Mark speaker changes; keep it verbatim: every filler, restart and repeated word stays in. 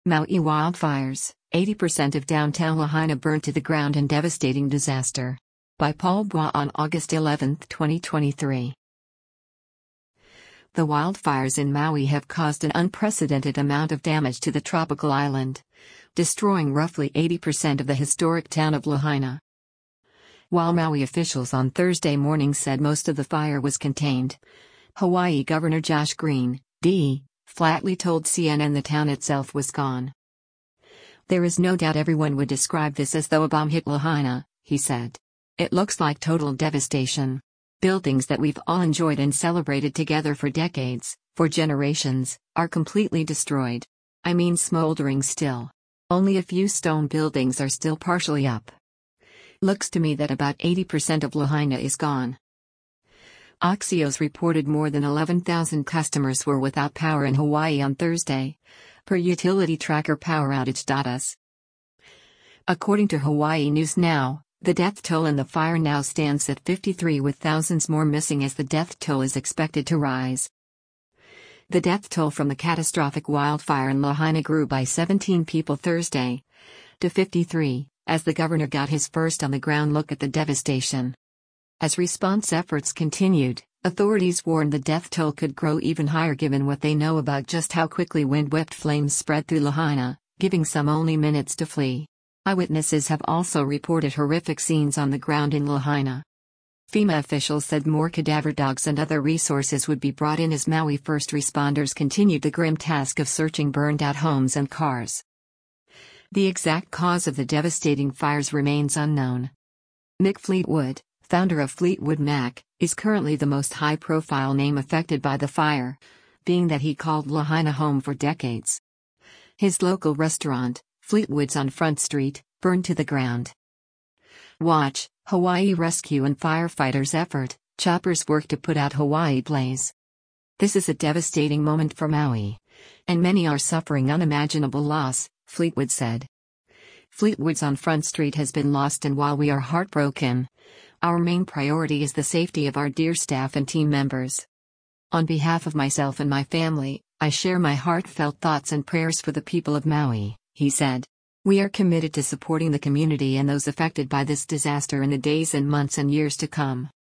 Speaker 1: Maui wildfires, eighty percent of downtown Lahaina burned to the ground in devastating disaster. By Paul Bois on August eleventh, twenty twenty-three. The wildfires in Maui have caused an unprecedented amount of damage to the tropical island, destroying roughly eighty percent of the historic town of Lahaina. While Maui officials on Thursday morning said most of the fire was contained, Hawaii Governor Josh Green, D, flatly told C N N the town itself was gone. "There is no doubt everyone would describe this as though a bomb hit Lahaina," he said. "It looks like total devastation. Buildings that we've all enjoyed and celebrated together for decades, for generations, are completely destroyed. I mean smoldering still. Only a few stone buildings are still partially up. Looks to me that about eighty percent of Lahaina is gone." Axios reported more than eleven thousand customers were without power in Hawaii on Thursday, per utility tracker Power Outage data. According to Hawaii News Now, the death toll in the fire now stands at fifty-three, with thousands more missing as the death toll is expected to rise. The death toll from the catastrophic wildfire in Lahaina grew by seventeen people Thursday to fifty-three, as the governor got his first on-the-ground look at the devastation. As response efforts continued, authorities warned the death toll could grow even higher given what they know about just how quickly wind-whipped flames spread through Lahaina, giving some only minutes to flee. Eyewitnesses have also reported horrific scenes on the ground in Lahaina. FEMA officials said more cadaver dogs and other resources would be brought in as Maui first responders continued the grim task of searching burned-out homes and cars. The exact cause of the devastating fires remains unknown. Mick Fleetwood, founder of Fleetwood Mac, is currently the most high-profile name affected by the fire, being that he called Lahaina home for decades. His local restaurant, Fleetwood's on Front Street, burned to the ground. Watch, Hawaii rescue and firefighters effort, choppers work to put out Hawaii blaze. "This is a devastating moment for Maui, and many are suffering unimaginable loss," Fleetwood said. "Fleetwood's on Front Street has been lost, and while we are heartbroken, our main priority is the safety of our dear staff and team members. On behalf of myself and my family, I share my heartfelt thoughts and prayers for the people of Maui," he said. "We are committed to supporting the community and those affected by this disaster in the days and months and years to come."